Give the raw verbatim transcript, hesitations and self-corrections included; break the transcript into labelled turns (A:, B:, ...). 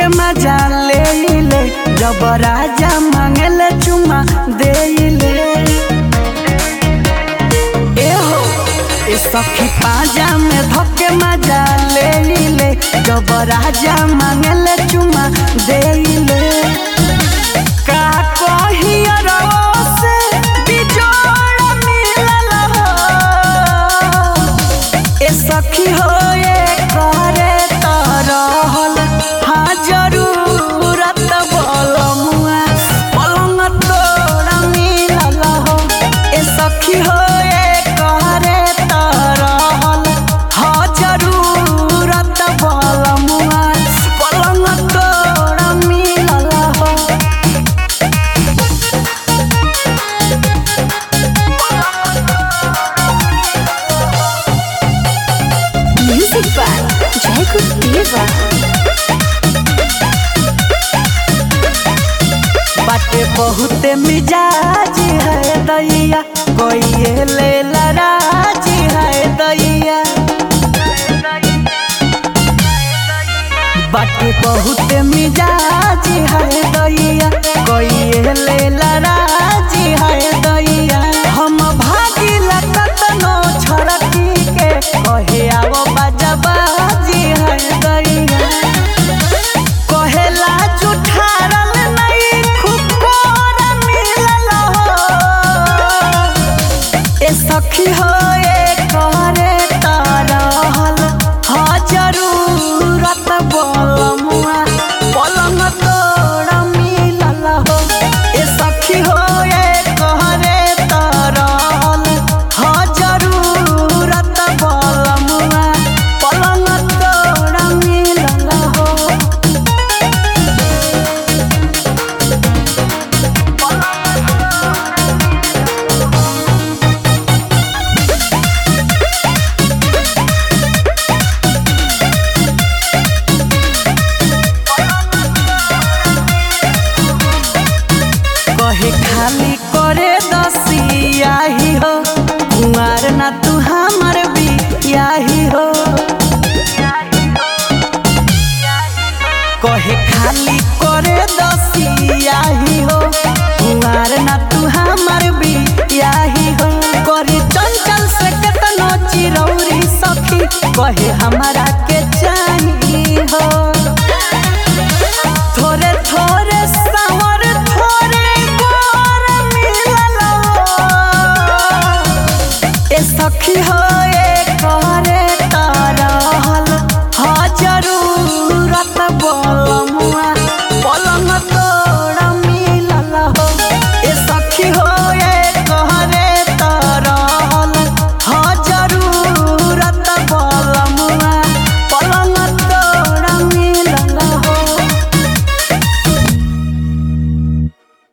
A: धोके मजा ले ले, जब राजा मांगले चुमा दे ले। ए हो ए सखी पाजा में धोके मजा ले ले, जब राजा मांगले चुमा दे ले। का कहिया रो से बिजोड़ मिलल हो, ए सखी हो ये करे तरहल हाँ जरूरत बलमुआ पलंग तोड़ा मिलल हो। ए सखी हो ये करे तरहल हाँ जरूरत बलमुआ पलंग तोड़ा मिलल हो।
B: Music by Jacob Diva.
A: बाटे बहुत मिजाज है दैया, कोई ले लराजी है दैया। बाटे बहुत मिजाज है दैया, कोई ले लराजी है दैया। हम भागी लगतनो छड़की के कहे आवो बाजाबाजी है दैया। कहेला जुठारल नहीं खूब कोरा मिलल हो, ए सखी हो ये करे तरहल हाँ जरूरत बलमुआ पलंग तोड़ा मिलल हो। ए सखी हो ये करे तरहल हाँ जरूरत बलमुआ पलंग तोड़ा मिलल हो। कहे खाली करे दसिया ही हो, कुंवार ना तू हमर बियाही हो। कहे खाली करे दसिया ही हो, कुंवार ना तू हमर बियाही हो। करे चंचल से केतनो चिरौरी सखी कहे हमारा के